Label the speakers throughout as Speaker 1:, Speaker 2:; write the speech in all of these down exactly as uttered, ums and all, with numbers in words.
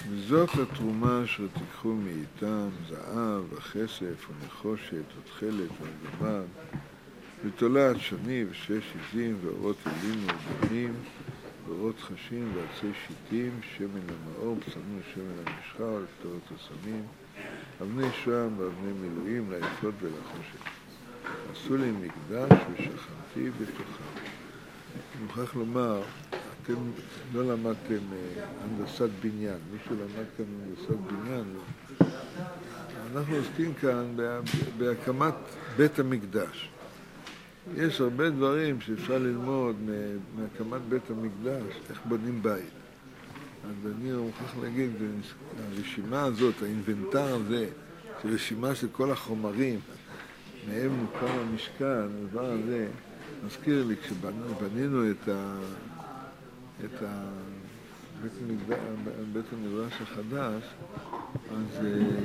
Speaker 1: וזאת התרומה אשר תיקחו מאיתם, זהב וכסף ונחושת ותכלת וגמד, ותולעת שני ושש עזים ואורות עלים ודמים, ואורות חשים ועצי שיטים, שמן למאור, פסמים שמן למשחה ולקטורת הסמים, אבני שוהם ואבני מילואים ליפות ולחושת. עשו לי מקדש ושכנתי בתוכם. אני מוכרח לומר, אתם לא למדתם הנדסת בניין. מישהו למד כאן הנדסת בניין? לא. אנחנו עוסקים כאן בהקמת בית המקדש. יש הרבה דברים שאפשר ללמוד מהקמת בית המקדש, איך בונים בית. אז אני מוכרח להגיד, הרשימה הזאת, האינבנטר הזה, רשימה של כל החומרים, מהם מוקם המשכן, הדבר הזה, מזכיר לי, כשבנינו את ה... את ה... בית המקדש, בית המדרש החדש, אז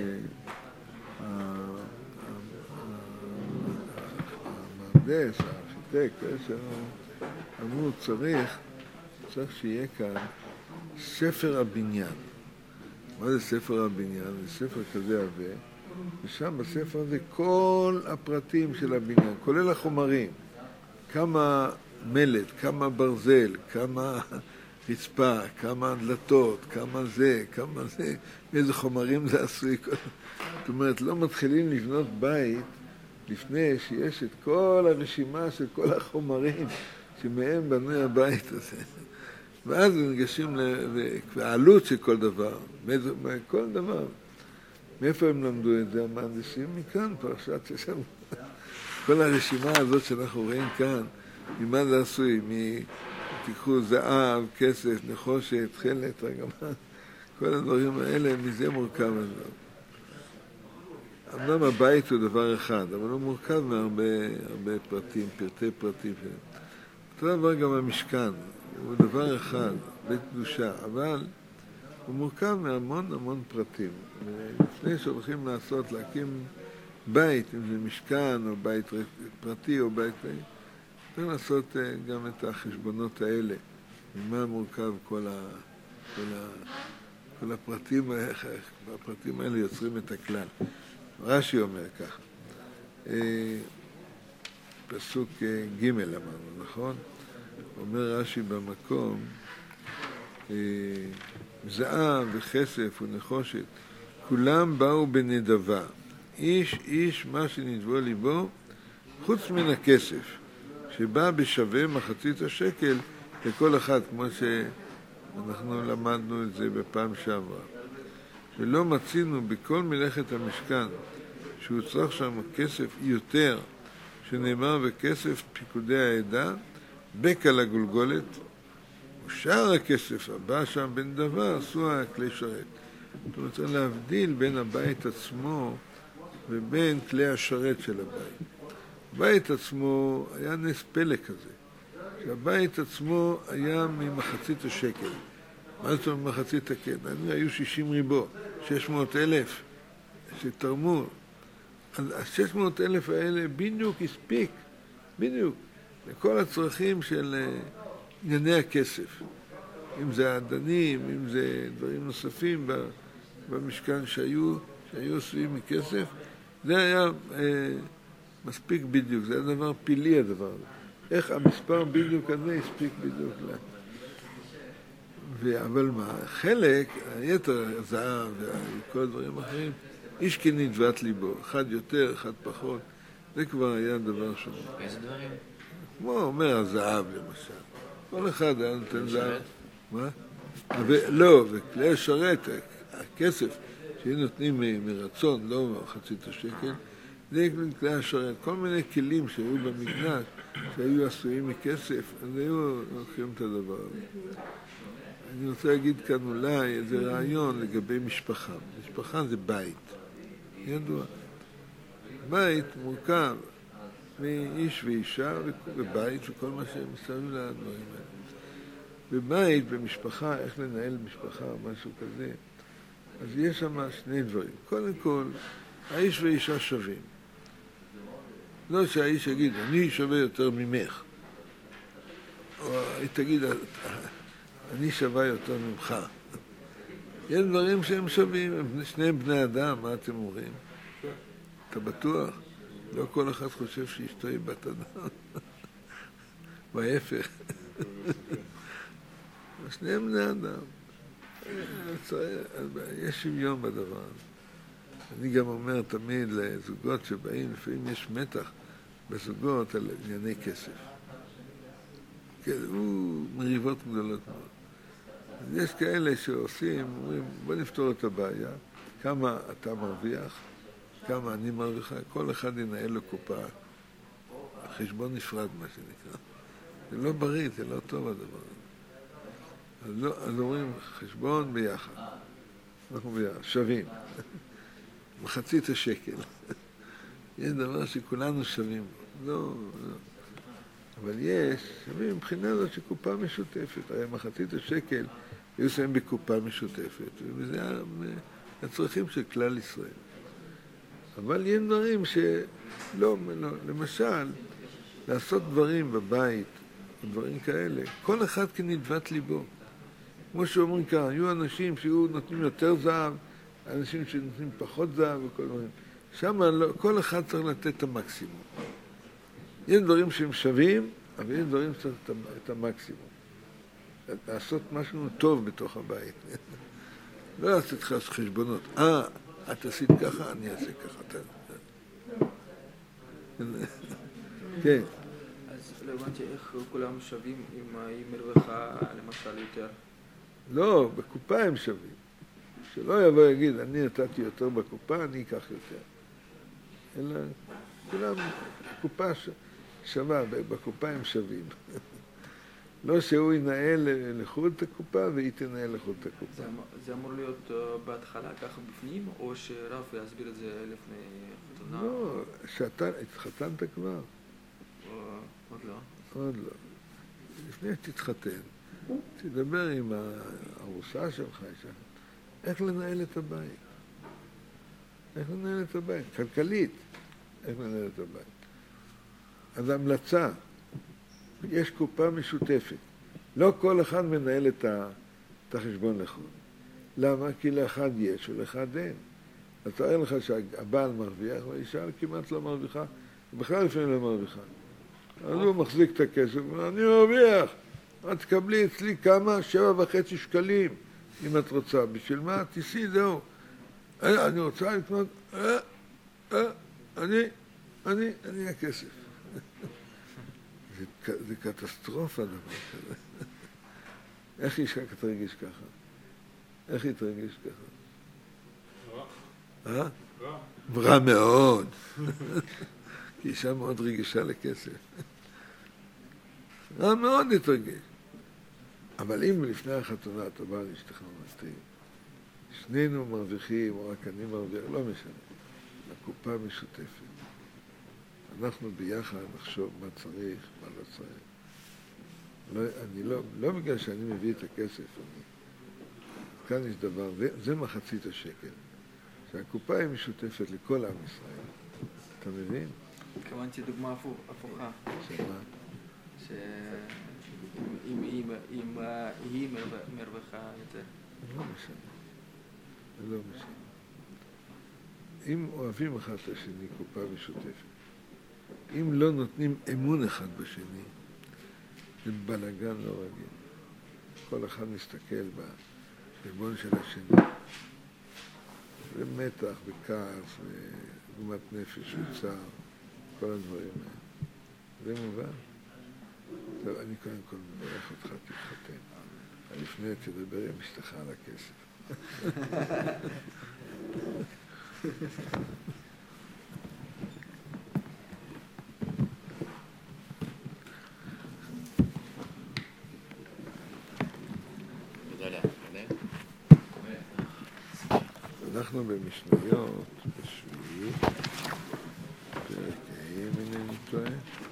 Speaker 1: המהנדס, הארכיטקט, אמרו, צריך, צריך שיהיה כאן ספר הבניין. מה זה ספר הבניין? זה ספר כזה עבה, ושם בספר הזה כל הפרטים של הבניין, כולל החומרים, כמה מלט, כמה ברזל, כמה רצפה, כמה דלתות, כמה זה, כמה זה, איזה חומרים זה עשוי. זאת אומרת, לא מתחילים לבנות בית לפני שיש את כל הרשימה של כל החומרים שמהם בנוי הבית הזה. ואז ניגשים לעלות של כל דבר, כל דבר. מאיפה הם למדו את זה? המהנדסים מכאן, פרשת ששם. כל הרשימה הזאת שאנחנו רואים כאן, ממה זה עשוי? תיקחו זהב, כסף, נחושת, תכלת, רגמה, כל הדברים האלה, מזה מורכב הדבר. אמנם הבית הוא דבר אחד, אבל הוא מורכב מהרבה הרבה פרטים, פרטי פרטים. אותו דבר גם המשכן, הוא דבר אחד, בית קדושה, אבל הוא מורכב מהמון המון פרטים. לפני שהולכים לעשות, להקים בית, אם זה משכן או בית פרטי או בית... צריך לעשות גם את החשבונות האלה, ממה מורכב כל, ה, כל, ה, כל הפרטים, הפרטים האלה יוצרים את הכלל. רש"י אומר ככה, פסוק ג' אמרנו, נכון? אומר רש"י במקום, זהב וכסף ונחושת, כולם באו בנדבה, איש איש מה שנדבו ליבו, חוץ מן הכסף. שבא בשווה מחצית השקל לכל אחד, כמו שאנחנו למדנו את זה בפעם שעברה. ולא מצינו בכל מלאכת המשכן שהוא צריך שם כסף יותר, שנאמר בכסף פיקודי העדה, בקע לגולגולת, ושאר הכסף הבא שם בין דבר עשו הכלי שרת. זאת אומרת, צריך להבדיל בין הבית עצמו ובין כלי השרת של הבית. הבית עצמו היה נס פלא כזה, שהבית עצמו היה ממחצית השקל. מה זאת אומרת ממחצית השקל? היו שישים ריבו, שש מאות אלף שתרמו. ה-שש מאות אלף האלה בדיוק הספיק, בדיוק, לכל הצרכים של ענייני הכסף. אם זה העדנים, אם זה דברים נוספים במשכן שהיו, שהיו עשויים מכסף, זה היה... מספיק בדיוק, זה הדבר פילי הדבר. איך המספר בדיוק הזה הספיק בדיוק לה. ו... אבל מה, חלק, היתר הזהב וכל הדברים האחרים, איש כנדבת ליבו, אחד יותר, אחד פחות, זה כבר היה דבר שונה.
Speaker 2: איזה דברים?
Speaker 1: כמו אומר הזהב למשל. כל אחד היה נותן זהב. מה? ו... לא, וכלי השרת, הכסף שהיו נותנים מרצון, לא מחצית השקל, זה כלי השרת, כל מיני כלים שהיו במקדש, שהיו עשויים מכסף, אז היו לוקחים את הדבר הזה. אני רוצה להגיד כאן אולי איזה רעיון לגבי משפחה. משפחה זה בית. ידוע. בית מורכב מאיש ואישה ובית וכל מה שמסביב לדברים האלה. בבית, במשפחה, איך לנהל משפחה או משהו כזה, אז יש שם שני דברים. קודם כל, האיש ואישה שווים. לא שהאיש יגיד, אני שווה יותר ממך. או היא תגיד, אני שווה יותר ממך. יש דברים שהם שווים, הם שניהם בני אדם, מה אתם אומרים? אתה בטוח? לא כל אחד חושב שאשתו היא בת אדם. בהפך. שניהם בני אדם. יש שוויון בדבר הזה. אני גם אומר תמיד לזוגות שבאים, לפעמים יש מתח בזוגות על ענייני כסף. כן, הוא מריבות גדולות מאוד. אז יש כאלה שעושים, אומרים, בוא נפתור את הבעיה, כמה אתה מרוויח, כמה אני מרוויחה, כל אחד ינהל לו קופה, חשבון נפרד מה שנקרא. זה לא בריא, זה לא טוב הדבר הזה. אז, לא, אז אומרים, חשבון ביחד. אנחנו ביחד, שווים. מחצית השקל. יש דבר שכולנו שווים. לא, לא. אבל יש, שווים מבחינה זאת שקופה משותפת. הרי מחצית השקל היו שמים בקופה משותפת, וזה הצרכים של כלל ישראל. אבל יש דברים שלא, לא, למשל, לעשות דברים בבית, דברים כאלה, כל אחד כנדבת ליבו. כמו שאומרים כאן, היו אנשים שהיו נותנים יותר זהב, אנשים שנותנים פחות זהב וכל דברים. שם לא, כל אחד צריך לתת את המקסימום. יש דברים שהם שווים, אבל יש דברים שצריך את המקסימום. לעשות משהו טוב בתוך הבית. לא לעשות לך חשבונות. אה, את עשית ככה, אני אעשה ככה. כן.
Speaker 2: אז לא הבנתי איך כולם שווים אם היא מרוויחה למשל יותר.
Speaker 1: לא, בקופה הם שווים. שלא יבוא יגיד, אני נתתי יותר בקופה, אני אקח יותר. אלא כולם, הקופה שווה, בקופה הם שווים. לא שהוא ינהל לחוד את הקופה והיא תנהל לחוד את הקופה.
Speaker 2: זה, זה אמור להיות בהתחלה ככה בפנים, או שרב יסביר את זה לפני חתונה?
Speaker 1: לא, שאתה התחתנת כבר.
Speaker 2: או, עוד לא.
Speaker 1: עוד לא. לפני שתתחתן, תדבר עם הארוסה שלך, איך לנהל את הבית. איך לנהל את הבית. כלכלית, איך לנהל את הבית. אז המלצה, יש קופה משותפת. לא כל אחד מנהל את החשבון לחוד. למה? כי לאחד יש ולאחד אין. אז תראה לך שהבעל מרוויח, והאישה כמעט לא מרוויחה, ובכלל לפעמים לא מרוויחה. אז הוא מחזיק את הכסף, ואומר, אני מרוויח, את תקבלי אצלי כמה? שבע וחצי שקלים, אם את רוצה. בשביל מה? תיסי, זהו. אני רוצה לקנות, אה, אה, אני, אני, אני הכסף. זה, זה קטסטרופה דבר כזה. איך אישה תרגיש ככה? איך היא תרגיש ככה? רע. אה? רע. רע מאוד. כי אישה מאוד רגישה לכסף. רע מאוד היא תרגיש. אבל אם לפני החתונה אתה בא לאשתך ומסתיר, שנינו מרוויחים, או רק אני מרוויח, לא משנה. הקופה משותפת. אנחנו ביחד נחשוב מה צריך, מה לא צריך. לא, אני לא, לא בגלל שאני מביא את הכסף, אני... כאן יש דבר, זה מחצית השקל. שהקופה היא משותפת לכל עם ישראל. אתה מבין?
Speaker 2: התכוונתי דוגמה הפוכה.
Speaker 1: שמה?
Speaker 2: שאם היא מרוויחה יותר.
Speaker 1: לא משנה. לא משנה. אם אוהבים אחד את השני, קופה משותפת. אם לא נותנים אמון אחד בשני, זה בלגן לא רגיל. כל אחד מסתכל בחשבון של השני. זה מתח וכעס וגומת נפש וצער, כל הדברים האלה. זה מובן. טוב, אני קודם כל מברך אותך, תתחתן. לפני תדבר עם אשתך על הכסף. אנחנו במשניות, בשביעי, פרק ה' אם אינני טועה.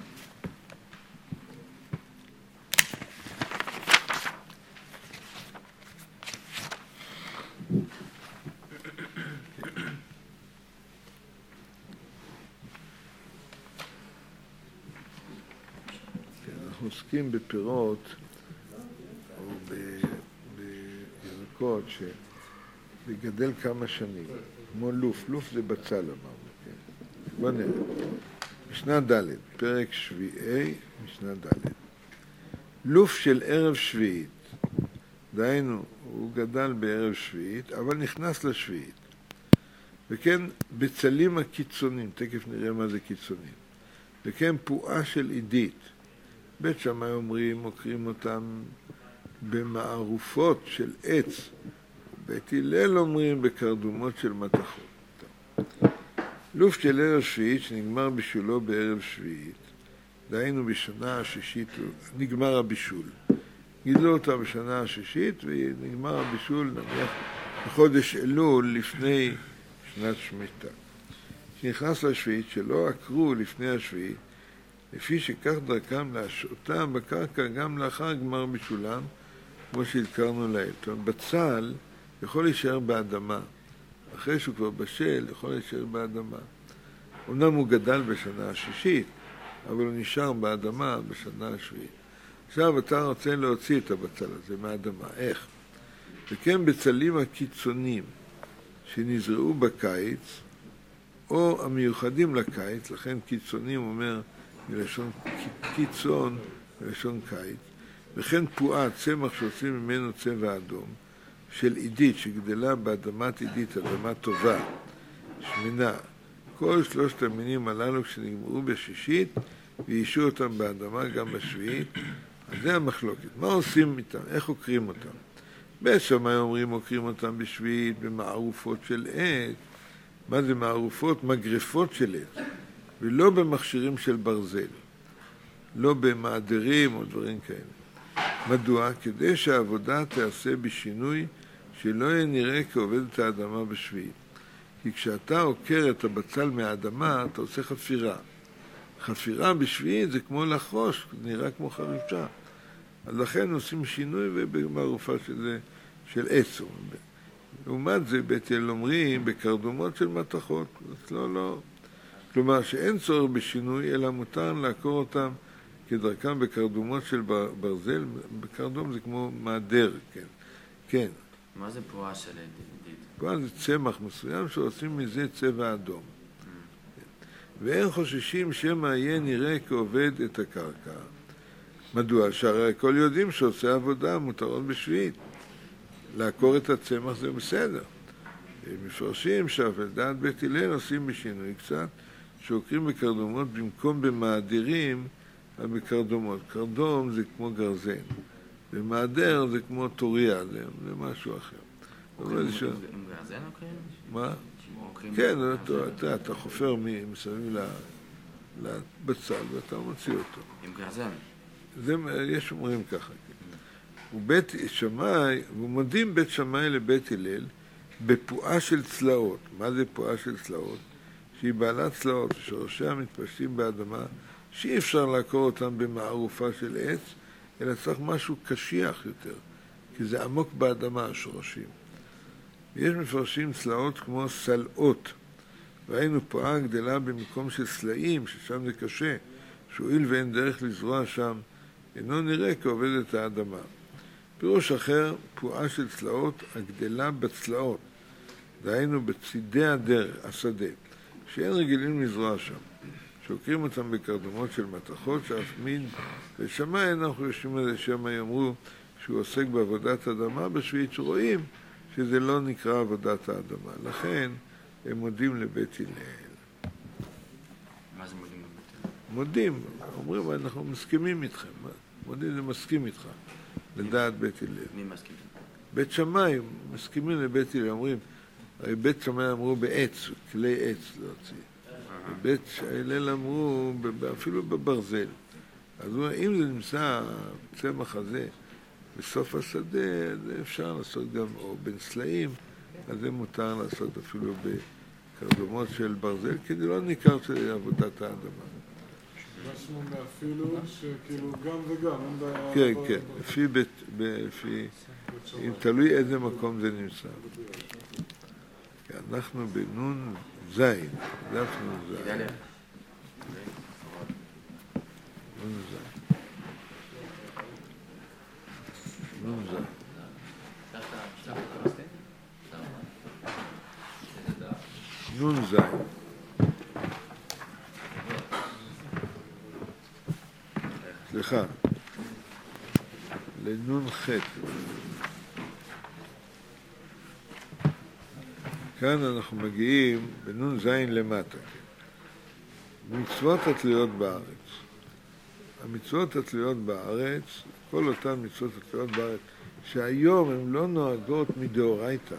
Speaker 1: אנחנו עוסקים בפירות או בירקות ש... וגדל כמה שנים, כמו לוף, לוף זה בצל אמרנו, כן. בוא נראה. משנה ד', פרק שביעי, משנה ד'. לוף של ערב שביעית, דהיינו, הוא גדל בערב שביעית, אבל נכנס לשביעית. וכן, בצלים הקיצונים, תכף נראה מה זה קיצונים. וכן, פועה של עידית. בית שמאי אומרים, מוקרים אותם במערופות של עץ. בית הלל אומרים בקרדומות של מתכות. לוף של ערב שביעית שנגמר בישולו בערב שביעית, דהיינו בשנה השישית, נגמר הבישול. גידלו אותה בשנה השישית ונגמר הבישול נניח בחודש אלול לפני שנת שמיטה. כשנכנס לשביעית שלא עקרו לפני השביעית, לפי שכך דרכם להשאותם בקרקע גם לאחר גמר בישולם, כמו שהזכרנו לעיל. בצל יכול להישאר באדמה. אחרי שהוא כבר בשל, יכול להישאר באדמה. אומנם הוא גדל בשנה השישית, אבל הוא נשאר באדמה בשנה השביעית. עכשיו אתה רוצה להוציא את הבצל הזה מהאדמה. איך? וכן בצלים הקיצונים שנזרעו בקיץ, או המיוחדים לקיץ, לכן קיצונים אומר מלשון קיצון, מלשון קיץ, וכן פועה, צמח שעושים ממנו צבע אדום, של עידית שגדלה באדמת עידית, אדמה טובה, שמינה. כל שלושת המינים הללו כשנגמרו בשישית, ויישו אותם באדמה גם בשביעית, אז זה המחלוקת. מה עושים איתם? איך עוקרים אותם? בית שמאי אומרים עוקרים אותם בשביעית, במערופות של עץ. מה זה מערופות? מגרפות של עץ. ולא במכשירים של ברזל. לא במעדרים או דברים כאלה. מדוע? כדי שהעבודה תעשה בשינוי שלא יהיה נראה כעובדת האדמה בשביעית. כי כשאתה עוקר את הבצל מהאדמה, אתה עושה חפירה. חפירה בשביעית זה כמו לחרוש, נראה כמו חרישה. אז לכן עושים שינוי ובמערופה של, של עץ. לעומת זה, בית הלל אומרים בקרדומות של מתכות. אז לא, לא. כלומר שאין צורך בשינוי, אלא מותר לעקור אותם כדרכם בקרדומות של ברזל. בקרדום זה כמו מעדר, כן. כן.
Speaker 3: מה זה פועה של עידית?
Speaker 1: פועה זה צמח מסוים שעושים מזה צבע אדום. ואין חוששים שמא יהיה נראה כעובד את הקרקע. מדוע? שהרי הכל יודעים שעושה עבודה מותרות בשביעית. לעקור את הצמח זה בסדר. מפרשים שאף דעת בית הלל עושים בשינוי קצת, שעוקרים בקרדומות במקום במעדרים, אבל בקרדומות. קרדום זה כמו גרזן. ומעדר זה כמו טוריה, זה, זה משהו אחר.
Speaker 3: עם גרזן עוקרים?
Speaker 1: מה? כן, אתה, אתה חופר מסביב לבצל ואתה מוציא אותו.
Speaker 3: עם גרזן?
Speaker 1: זה, יש אומרים ככה. ובית שמאי, ומודים בית שמאי לבית הלל בפועה של צלעות. מה זה פועה של צלעות? שהיא בעלת צלעות, שורשיה מתפשטים באדמה, שאי אפשר לעקור אותם במערופה של עץ, אלא צריך משהו קשיח יותר, כי זה עמוק באדמה, השורשים. ויש מפרשים צלעות כמו סלעות. ראינו פועה גדלה במקום של סלעים, ששם זה קשה, שהואיל ואין דרך לזרוע שם, אינו נראה כעובדת האדמה. פירוש אחר, פועה של צלעות הגדלה בצלעות, דהיינו בצידי הדרך, השדה, שאין רגילים לזרוע שם. שעוקרים אותם בקרדומות של מתכות, שאף מין ושמאי, אנחנו יושבים על זה שמאי אמרו שהוא עוסק בעבודת אדמה, בשביעית שרואים שזה לא נקרא עבודת האדמה. לכן הם מודים לבית הלל.
Speaker 3: מה זה מודים לבית הלל?
Speaker 1: מודים, אומרים, אנחנו מסכימים איתכם. מודים זה מסכים איתך, לדעת בית הלל.
Speaker 3: מי מסכים?
Speaker 1: בית שמאי מסכימים לבית הלל, אומרים, הרי בית שמאי אמרו בעץ, כלי עץ להוציא. בית הלל אמרו אפילו בברזל. אז אם זה נמצא הצמח הזה בסוף השדה, אז אפשר לעשות גם, או בין סלעים, אז זה מותר לעשות אפילו בקרדומות של ברזל, כי זה לא ניכר של עבודת האדמה.
Speaker 4: משהו מאפילו שכאילו גם וגם.
Speaker 1: כן, כן, לפי בית, לפי, אם תלוי איזה מקום זה נמצא. אנחנו בנון זין, דף נון זין. נון זין. נון זין. לנון זין. סליחה, לנון חטא. כאן אנחנו מגיעים בנון זין למטה. מצוות התלויות בארץ. המצוות התלויות בארץ, כל אותן מצוות התלויות בארץ, שהיום הן לא נוהגות מדאורייתא.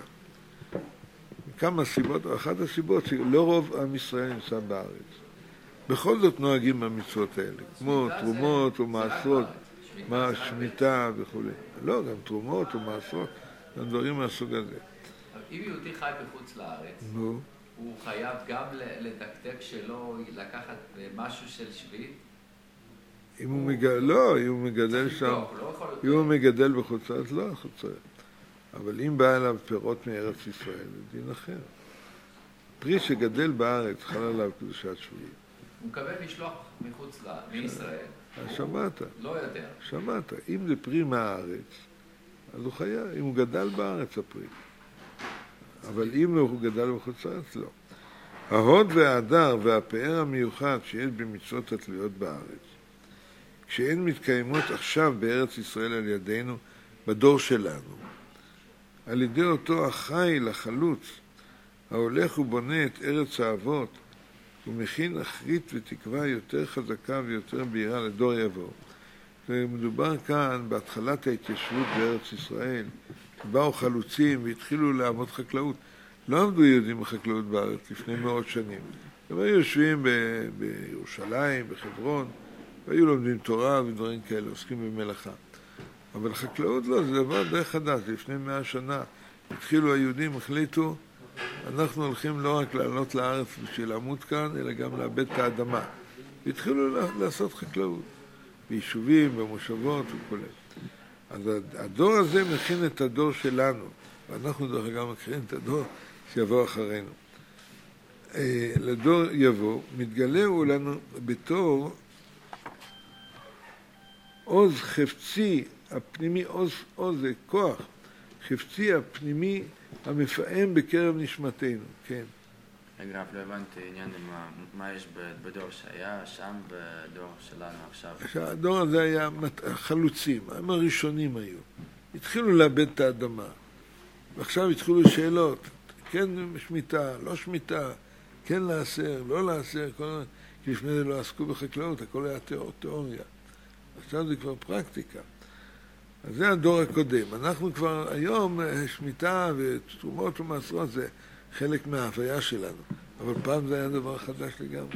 Speaker 1: כמה סיבות, או אחת הסיבות שלא רוב עם ישראל נמצא בארץ. בכל זאת נוהגים במצוות האלה, כמו תרומות או מעשרות, מה שמיטה וכו'. לא, גם תרומות או מעשרות, גם דברים מהסוג הזה.
Speaker 5: אם יהודי חי בחוץ לארץ,
Speaker 1: נו.
Speaker 5: הוא חייב גם לדקדק שלא לקחת משהו של שביעית?
Speaker 1: אם הוא מגדל, לא, אם הוא מגדל שם, אם הוא מגדל בחוץ לארץ, לא בחוץ לארץ. אבל אם בא אליו פירות מארץ ישראל, זה דין אחר. פרי שגדל בארץ, חל עליו קדושת שביעית.
Speaker 5: הוא מקבל משלוח מחוץ לישראל.
Speaker 1: שמעת.
Speaker 5: לא יודע.
Speaker 1: שמעת. אם זה פרי מהארץ, אז הוא חייב. אם הוא גדל בארץ, הפרי. אבל אם הוא גדל בחוץ לארץ, לא. ההוד וההדר והפאר המיוחד שיש במצוות התלויות בארץ, כשהן מתקיימות עכשיו בארץ ישראל על ידינו, בדור שלנו, על ידי אותו החיל, החלוץ, ההולך ובונה את ארץ האבות, ומכין אחרית ותקווה יותר חזקה ויותר בהירה לדור יבוא. ומדובר כאן בהתחלת ההתיישבות בארץ ישראל, באו חלוצים והתחילו לעמוד חקלאות. לא עמדו יהודים בחקלאות בארץ לפני מאות שנים. הם היו יושבים ב- בירושלים, בחברון, והיו לומדים תורה ודברים כאלה, עוסקים במלאכה. אבל חקלאות לא, זה דבר די חדש. לפני מאה שנה התחילו היהודים, החליטו, אנחנו הולכים לא רק לעלות לארץ בשביל לעמוד כאן, אלא גם לאבד את האדמה. והתחילו לעשות חקלאות, ביישובים, במושבות וכו'. אז הדור הזה מכין את הדור שלנו, ואנחנו דרך אגב מכין את הדור שיבוא אחרינו. לדור יבוא, מתגלה הוא לנו בתור עוז חפצי הפנימי, עוז, עוז זה כוח, חפצי הפנימי המפעם בקרב נשמתנו, כן.
Speaker 3: רגע, לא הבנתי עניין מה, מה יש בדור שהיה שם בדור שלנו עכשיו.
Speaker 1: הדור הזה היה חלוצים, הם הראשונים היו. התחילו לאבד את האדמה, ועכשיו התחילו שאלות, כן שמיטה, לא שמיטה, כן לאסר, לא לאסר, כל... כי לפני זה לא עסקו בחקלאות, הכל היה תיאוריה. עכשיו זה כבר פרקטיקה. אז זה הדור הקודם. אנחנו כבר היום, שמיטה ותרומות ומעשרות זה חלק מההוויה שלנו. אבל פעם זה היה דבר חדש לגמרי.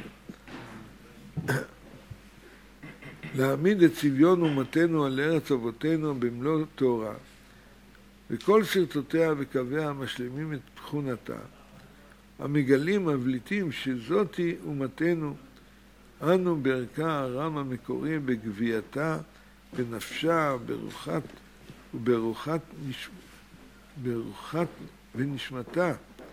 Speaker 1: להעמיד את צביון אומתנו על ארץ אבותינו במלוא תורה, וכל שרטותיה וקוויה המשלימים את תכונתה, המגלים מבליטים שזאתי אומתנו, אנו בערכה הרם המקורי בגבייתה, בנפשה, ברוחת וברוחת נש... ברוחת ונשמתה.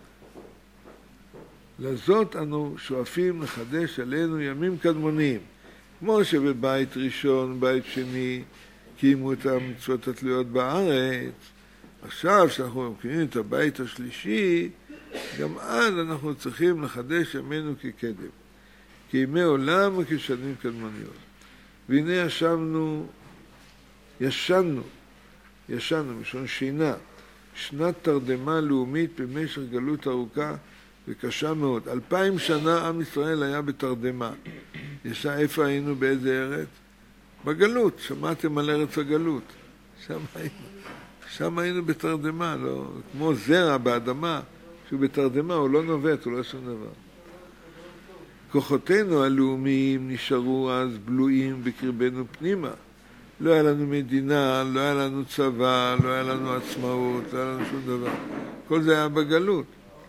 Speaker 1: לזאת אנו שואפים לחדש עלינו ימים קדמוניים, כמו שבבית ראשון, בית שני, קיימו את המצוות התלויות בארץ. עכשיו שאנחנו מקיימים את הבית השלישי, גם אז אנחנו צריכים לחדש ימינו כקדם, כימי עולם וכשנים קדמוניות. והנה ישבנו, ישנו, ישנו, משון שינה, שנת תרדמה לאומית במשך גלות ארוכה וקשה מאוד. אלפיים שנה עם ישראל היה בתרדמה. ישע, איפה היינו, באיזה ארץ? בגלות, שמעתם על ארץ הגלות. שם היינו, שם היינו בתרדמה, לא, כמו זרע באדמה, שהוא בתרדמה, הוא לא נובט, הוא לא שום דבר. כוחותינו הלאומיים נשארו אז בלויים בקרבנו פנימה. לא היה לנו מדינה, לא היה לנו צבא, לא היה לנו עצמאות, לא היה לנו שום דבר. כל זה היה בגלות.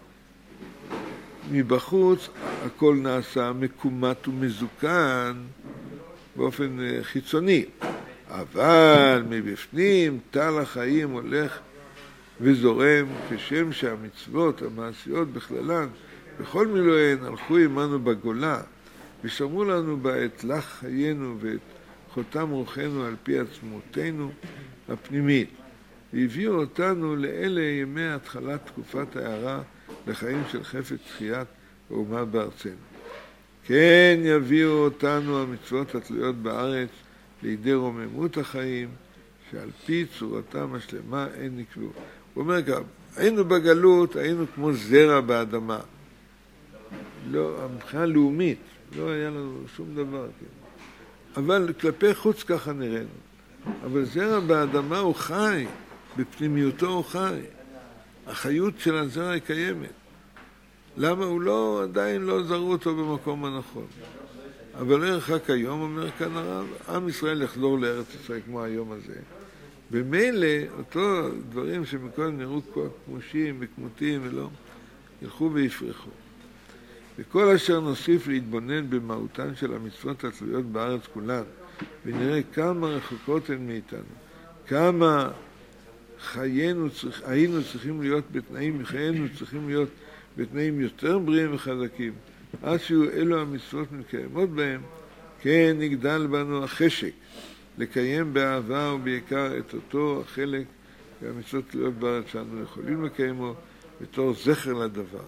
Speaker 1: מבחוץ הכל נעשה מקומט ומזוקן באופן חיצוני. אבל מבפנים תל החיים הולך וזורם, כשם שהמצוות המעשיות בכללן בכל מילואיהן הלכו עמנו בגולה ושמרו לנו בה את לך חיינו ואת חותם רוחנו על פי עצמותנו הפנימית. והביאו אותנו לאלה ימי התחלת תקופת הערה לחיים של חפץ תחיית האומה בארצנו. כן יביאו אותנו המצוות התלויות בארץ לידי רוממות החיים, שעל פי צורתם השלמה אין נקבעו. הוא אומר כך, היינו בגלות, היינו כמו זרע באדמה. לא, מבחינה לאומית, לא היה לנו שום דבר. כן. אבל כלפי חוץ ככה נראינו. אבל זרע באדמה הוא חי, בפנימיותו הוא חי. החיות של הזרע היא קיימת. למה הוא לא, עדיין לא זרו אותו במקום הנכון. אבל לא ירחק היום, אומר כאן הרב, עם ישראל יחזור לארץ ישראל כמו היום הזה. במילא, אותו דברים שמקודם נראו כמושים וכמותיים ולא, ילכו ויפרחו. וכל אשר נוסיף להתבונן במהותן של המצוות התלויות בארץ כולן, ונראה כמה רחוקות הן מאיתנו, כמה חיינו, היינו צריכים להיות בתנאים, חיינו צריכים להיות בתנאים יותר בריאים וחזקים, עד שיהיו אלו המצוות מקיימות בהם, כן נגדל בנו החשק, לקיים באהבה ובעיקר את אותו החלק והמצוות תלויות בארץ שאנו יכולים לקיימו בתור זכר לדבר.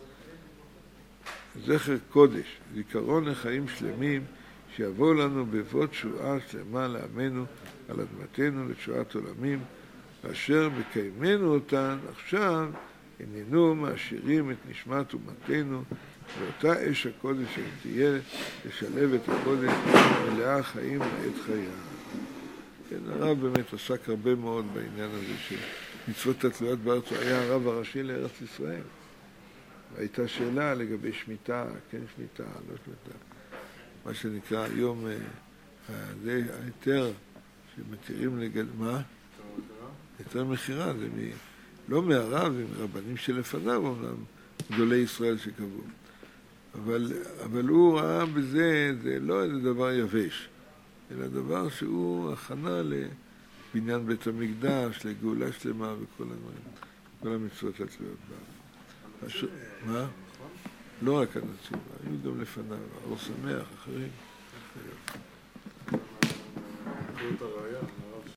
Speaker 1: זכר קודש, זיכרון לחיים שלמים שיבואו לנו בבות תשועה שלמה לעמנו על אדמתנו לתשועת עולמים, ואשר מקיימנו אותן עכשיו הננו מעשירים את נשמת אומתנו, ואותה אש הקודש שתהיה לשלב את הקודש מלאה חיים לעת חיה. כן, הרב באמת עסק הרבה מאוד בעניין הזה של מצוות התלויות בארץ, הוא היה הרב הראשי לארץ ישראל. והייתה שאלה לגבי שמיטה, כן שמיטה, לא שמיטה. מה שנקרא היום ההיתר שמתירים לגד... מה? היתר מחירה, זה מ... לא מהרב, זה מרבנים שלפניו, אומנם גדולי ישראל שקבעו. אבל, אבל הוא ראה בזה, זה לא איזה דבר יבש, אלא דבר שהוא הכנה לבניין בית המקדש, לגאולה שלמה וכל הדברים, כל המצוות התלויות בה. הש... מה? לא רק הנציב, היו גם לפניו, אור שמח, אחרים.
Speaker 4: קחו את הראייה, הרב